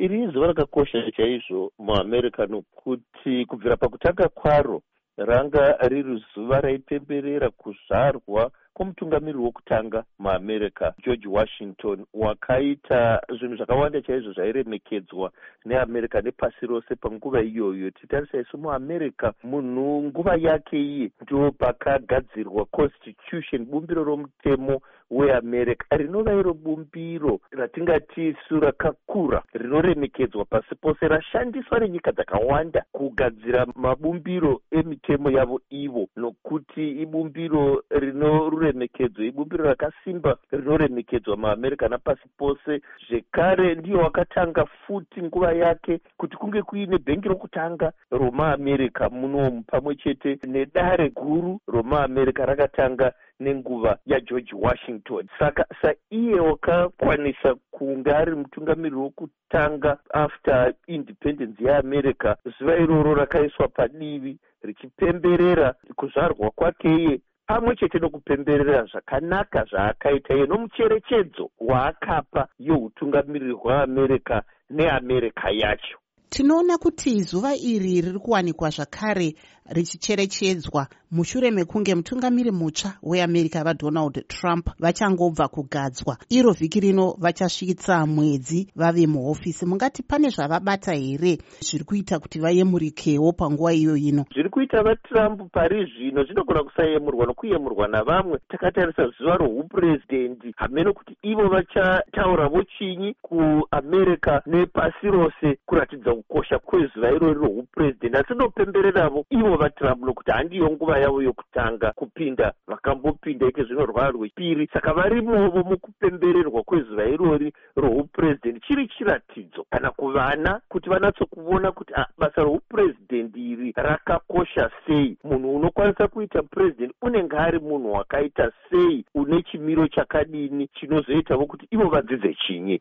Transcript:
iri zuva rakakosha chaizvo muamerica nokuti kubvira pakutanga kwaro ranga riri zuva raipemberera kuzvarwa kwomutungamiriri wokutanga muamerica George Washington, wakaita zvinhu zvakawanda chaizvo zvairemekedzwa neamerica nepasi rose panguva iyoyo. Titarisa isu muamerica, munhu nguva yake iye ndo pakagadzirwa constitution, bumbiro romutemo weamerica, rinova iro bumbiro ratingati isu rakakura rinoremekedzwa pasi pose, rashandiswa nenyika dzakawanda kugadzira mabumbiro emitemo yavo ivo, nokuti ibumbiro rinoremekedzwa, ibumbiro rakasimba rinoremekedzwa muamerica napasi pose. Zvekare ndiyo wakatanga futi nguva yake kuti kunge kuine bhengi rokutanga romuamerica munomu, pamwe chete nedare guru romuamerica rakatanga nenguva yaGeorge Washington. Saka iye wakakwanisa kunge ari mutungamiriri wokutanga after independence yeAmerica. Zuva iroro rakaiswa padivi richipemberera kuzvarwa kwake iye, pamwe chete nokupemberera zvakanaka zvaakaita iye nomucherechedzo waakapa youtungamiriri hweAmerica neAmerica yacho. Tinoona kuti zuva iri riri kuwanikwa zvakare richicherechedzwa mushure mekunge mutungamiri mutsva weAmerica vaDonald Trump vachangobva kugadzwa. Iro vhiki rino vachasvitsa mwedzi vave muhofisi. Mungati pane zvavabata here zviri kuita kuti vayemurikewo panguva iyo ino? Zviri kuita vaTrump pari zvino zvinogona kusayemurwa nokuyemurwa navamwe. Takatarisa zuva rohupurezidendi, hameno kuti ivo vachataurawo chinyi kuAmerica nepasi rose kuratidza kukosha kwezuva irori rohupurezidendi, asi ndopembereravo ivo vaTrump nokuti handiyo nguva yavo yokutanga kupinda, vakambopinda ike zvino rwava rwechipiri. Saka varimovo mukupembererwa kwezuva irori rohupurezidendi. Chiri chiratidzo kana kuvana kuti vanatsokuona kuti basa rohupurezidendi iri rakakosha sei. Munhu unokwanisa kuita purezidendi unenge ari munhu wakaita sei, une chimiro chakadini, chinozoitavo kuti ivo vadzidze chinyi.